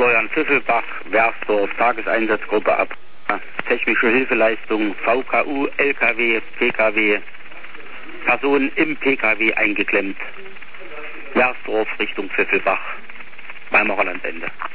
Florian Pfiffelbach, Werfdorf, Tageseinsatzgruppe ab. Technische Hilfeleistung, VKU, LKW, PKW, Personen im PKW eingeklemmt. Werfdorf Richtung Pfiffelbach, Weimarer Landende.